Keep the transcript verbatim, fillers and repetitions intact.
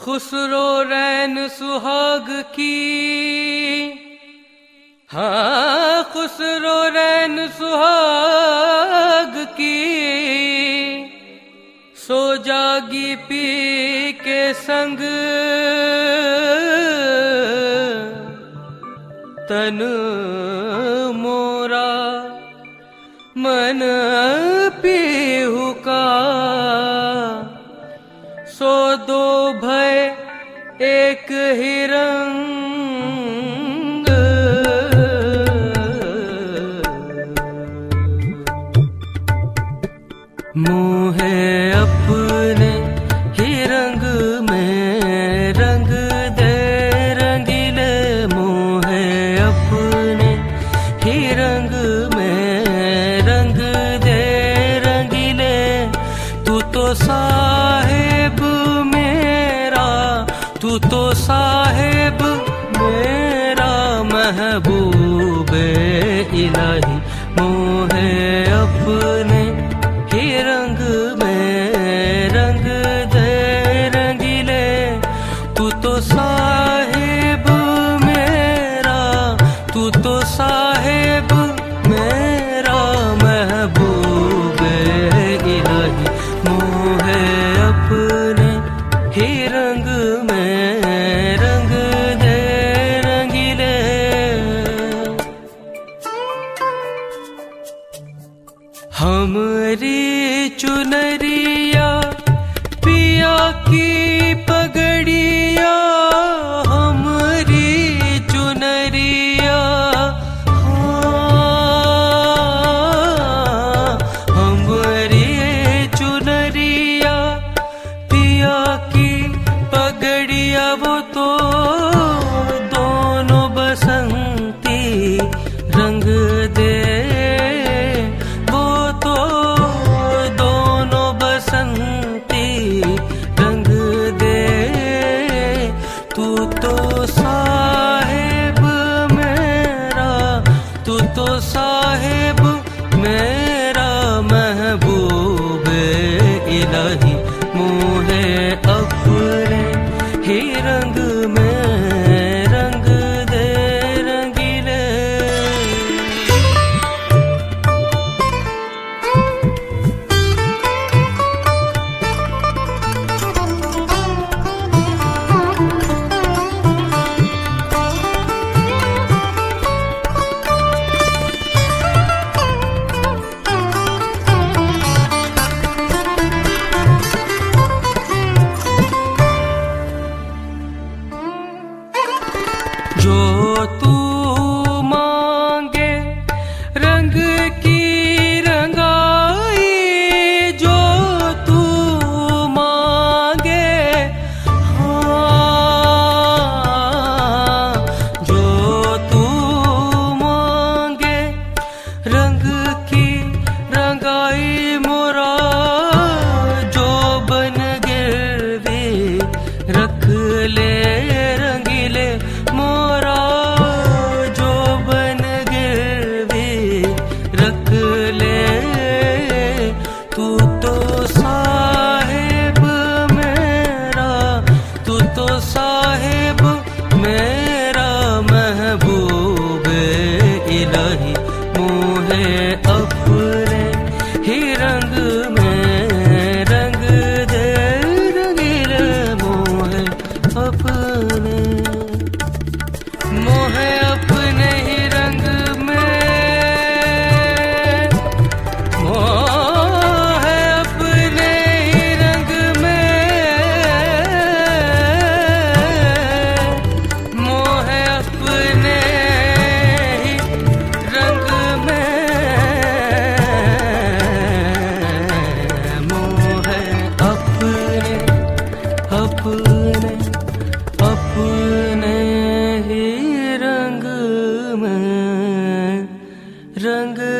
खुसरो रैन सुहाग की, हाँ खुसरो रैन सुहाग की, सो जागी पी के संग तन मोरा मन पीहू का, सो दो भय एक ही रंग, मोहे अपने ही रंग में रंग दे रंगीले, मोहे अपने ही रंग में रंग दे रंगीले, तू तो साहिब मेरा, तू तो साहिब मेरा महबूब इलाही, मोहे अपने ही रंग में रंग दे रंगीले, तू तो साहिब मेरा, तू तो साहिब मेरा महबूब इलाही, मोहे अपने ही रंग में रंग दे रंगीले। हमरी चुनरिया पिया की पगड़िया, हमरी चुनरिया, हाँ हमरी चुनरिया पिया की पगड़िया, वो तो दोनों बसंती रंग दे, वो तो दोनों बसंती रंग दे, तू तो साहिब मेरा, तू तो साहिब मेरा महबूब इलाही, मोहे अपने ही रंग में रंग दे रंगीले। जो तू मांगे रंग की रंगाई, जो तू मांगे, हाँ जो तू मांगे रंग की रंगाई, मोरा जो बन गिरवी रख ले रंगीले, मोरा जो बन गिरवी रख ले, तू तो साहिब मेरा, तू तो साहिब मेरा महबूब इलाही, मोहे अपने ही रंग में रंग दे रंगीले, मोहे अपने, मोहे अपने ही रंग में, मोहे अपने ही रंग में, मोहे अपने ही रंग में, मोहे अपने अपने अपने ही रंग में रंग